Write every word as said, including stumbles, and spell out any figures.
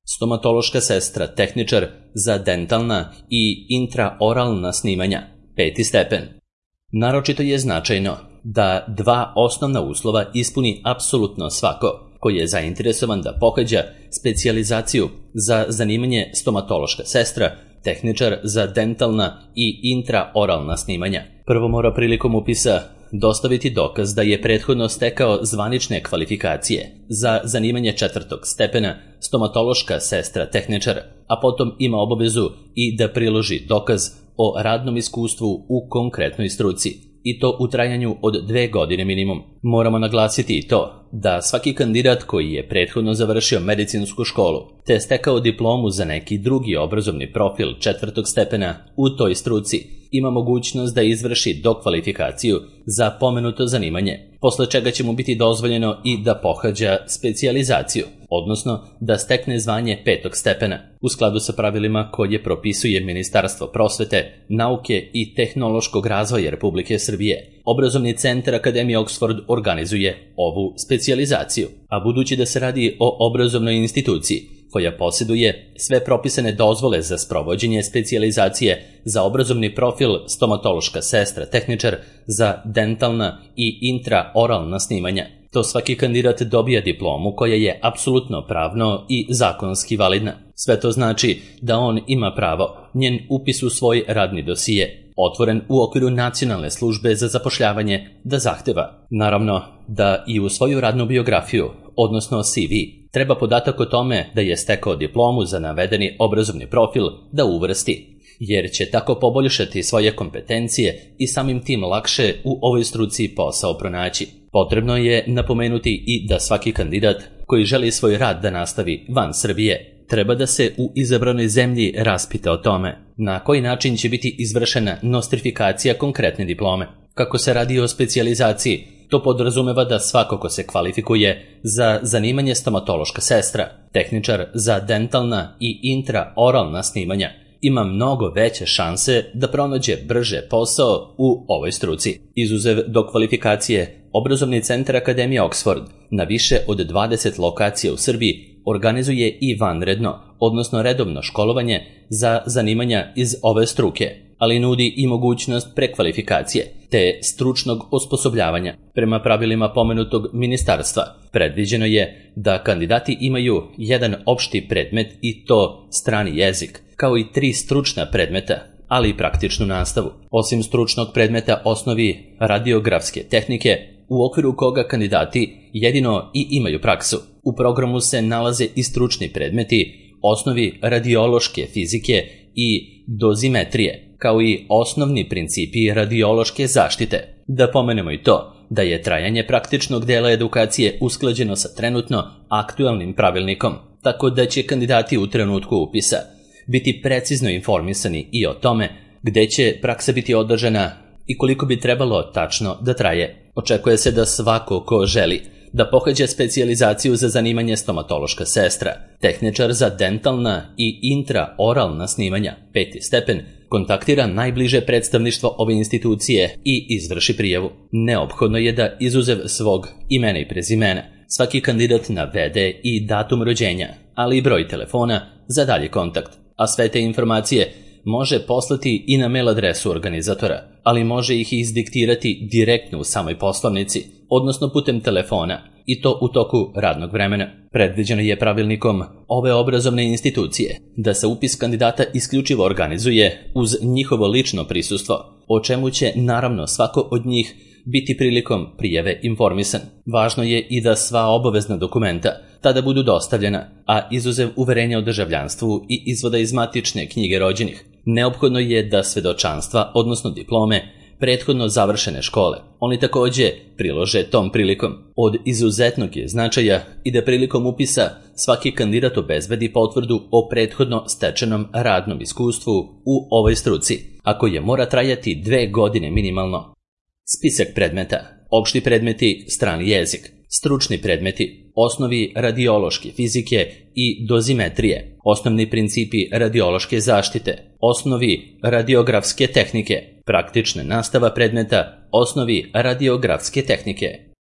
stomatološka sestra, tehničar za dentalna i intraoralna snimanja, peti stepen. Naročito je značajno da dva osnovna uslova ispuni apsolutno svako koji je zainteresovan da pohađa specijalizaciju za zanimanje stomatološka sestra, tehničar za dentalna i intraoralna snimanja. Prvo mora prilikom upisa dostaviti dokaz da je prethodno stekao zvanične kvalifikacije za zanimanje četvrtog stepena stomatološka sestra, tehničar, a potom ima obavezu i da priloži dokaz o radnom iskustvu u konkretnoj struci, i to u trajanju od dve godine minimum. Moramo naglasiti i to da svaki kandidat koji je prethodno završio medicinsku školu te stekao diplomu za neki drugi obrazovni profil četvrtog stepena u toj struci ima mogućnost da izvrši dokvalifikaciju za pomenuto zanimanje, posle čega će mu biti dozvoljeno i da pohađa specijalizaciju, odnosno da stekne zvanje petog stepena, u skladu sa pravilima koje propisuje Ministarstvo prosvete, nauke i tehnološkog razvoja Republike Srbije. Obrazovni centar Akademije Oxford organizuje ovu specijalizaciju, a budući da se radi o obrazovnoj instituciji koja posjeduje sve propisane dozvole za sprovođenje specijalizacije za obrazovni profil stomatološka sestra, tehničar za dentalna i intraoralna snimanja, to svaki kandidat dobija diplomu koja je apsolutno pravno i zakonski validna. Sve to znači da on ima pravo njen upis u svoj radni dosije, otvoren u okviru Nacionalne službe za zapošljavanje, da zahteva. Naravno da i u svoju radnu biografiju, odnosno C V, treba podatak o tome da je stekao diplomu za navedeni obrazovni profil da uvrsti, jer će tako poboljšati svoje kompetencije i samim tim lakše u ovoj struci posao pronaći. Potrebno je napomenuti i da svaki kandidat koji želi svoj rad da nastavi van Srbije treba da se u izabranoj zemlji raspita o tome na koji način će biti izvršena nostrifikacija konkretne diplome. Kako se radi o specijalizaciji, to podrazumeva da svako ko se kvalifikuje za zanimanje stomatološka sestra, tehničar za dentalna i intraoralna snimanja, ima mnogo veće šanse da pronađe brže posao u ovoj struci. Izuzev do kvalifikacije, Obrazovni centar Akademije Oxford na više od dvadeset lokacija u Srbiji organizuje i vanredno, odnosno redovno školovanje za zanimanja iz ove struke, ali nudi i mogućnost prekvalifikacije te stručnog osposobljavanja. Prema pravilima pomenutog ministarstva, predviđeno je da kandidati imaju jedan opšti predmet i to strani jezik, kao i tri stručna predmeta, ali i praktičnu nastavu. Osim stručnog predmeta osnovi radiografske tehnike, u okviru koga kandidati jedino i imaju praksu. U programu se nalaze i stručni predmeti osnovi radiološke fizike i dozimetrije, kao i osnovni principi radiološke zaštite. Da pomenemo i to da je trajanje praktičnog dela edukacije usklađeno sa trenutno aktualnim pravilnikom, tako da će kandidati u trenutku upisa biti precizno informisani i o tome gde će praksa biti održana i koliko bi trebalo tačno da traje. Očekuje se da svako ko želi da pohađa specijalizaciju za zanimanje stomatološka sestra, tehničar za dentalna i intraoralna snimanja, peti stepen, kontaktira najbliže predstavništvo ove institucije i izvrši prijavu. Neophodno je da izuzev svog imena i prezimena svaki kandidat navede i datum rođenja, ali i broj telefona za dalji kontakt, a sve te informacije može poslati i na mail adresu organizatora, ali može ih izdiktirati direktno u samoj poslovnici, odnosno putem telefona, i to u toku radnog vremena. Predviđeno je pravilnikom ove obrazovne institucije da se upis kandidata isključivo organizuje uz njihovo lično prisustvo, o čemu će naravno svako od njih biti prilikom prijave informisan. Važno je i da sva obavezna dokumenta tada budu dostavljena, a izuzev uverenja o državljanstvu i izvoda iz matične knjige rođenih, neophodno je da svedočanstva, odnosno diplome, prethodno završene škole, oni takođe prilože tom prilikom. Od izuzetnog je značaja i da prilikom upisa svaki kandidat obezbedi potvrdu o prethodno stečenom radnom iskustvu u ovoj struci, a koje mora trajati dve godine minimalno. Spisak predmeta: opšti predmeti, strani jezik; stručni predmeti: osnovi radiološke fizike i dozimetrije, osnovni principi radiološke zaštite, osnovi radiografske tehnike, praktična nastava predmeta, osnovi radiografske tehnike.